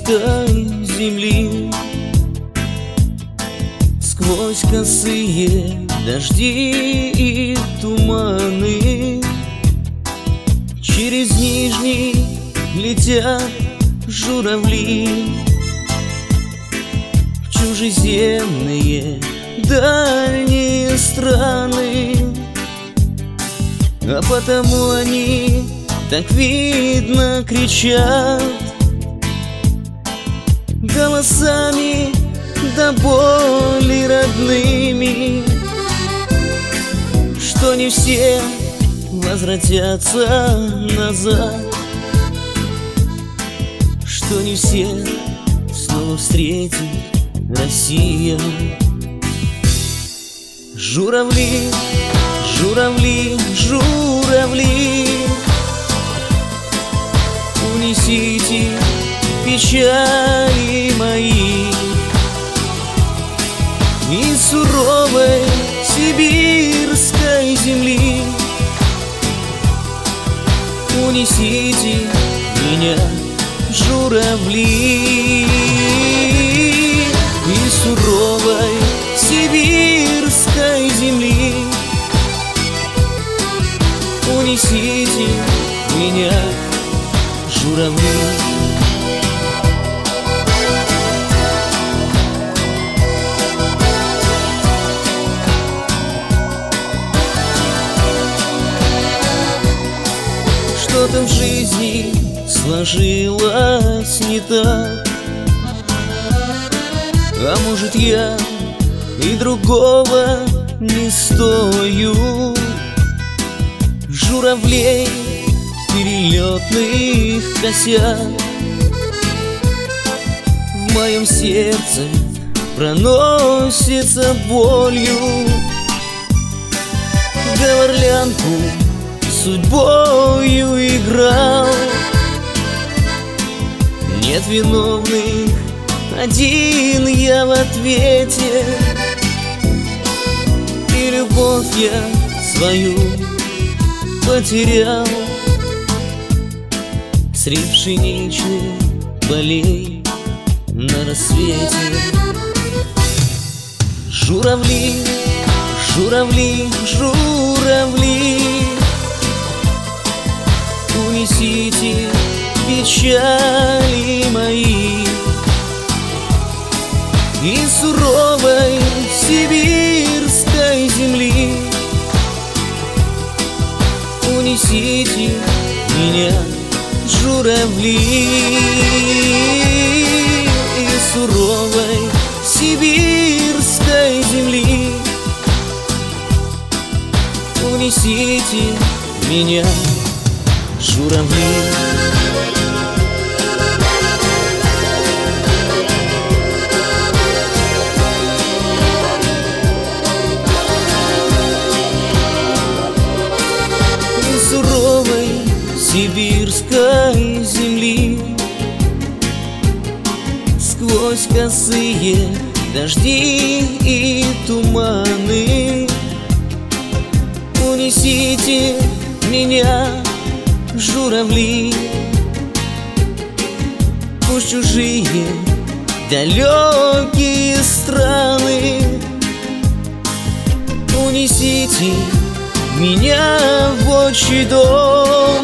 сибирской земли. Сквозь косые дожди и туманы через Нижний летят журавли в чужеземные дальние страны. А потому они так видно кричат голосами до боли родными, что не все возвратятся назад, что не все снова встретит Россия. Журавли, журавли, журавли, унесите печали мои из суровой сибирской земли. Унесите меня, журавли, из суровой сибирской земли. Унесите меня, журавли. Что-то в жизни сложилось не так, а может, я и другого не стою. Журавлей перелетных косяк в моем сердце проносится болью. В горлянку судьбою играл, нет виновных, один я в ответе. И любовь я свою потерял среди пшеничных полей на рассвете. Журавли, журавли, журавли, унесите печали мои из суровой сибирской земли. Унесите меня, журавли, из суровой сибирской земли. Унесите меня, журавли. Из суровой сибирской земли, сквозь косые дожди и туманы. Унесите меня, журавли, пусть чужие далекие страны. Унесите меня в отчий дом,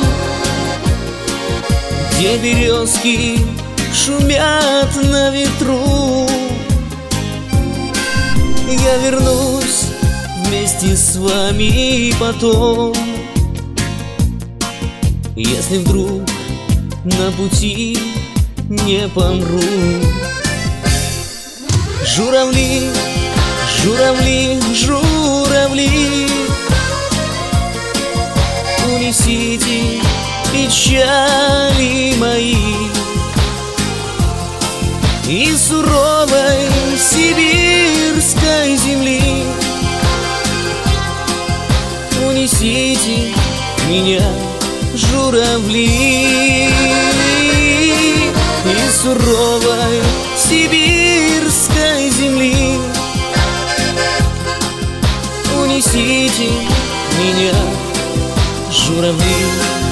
где березки шумят на ветру. Я вернусь вместе с вами потом, если вдруг на пути не помру. Журавли, журавли, журавли, унесите печали мои из суровой сибирской земли. Унесите меня, журавли, из суровой сибирской земли. Унесите меня, журавли.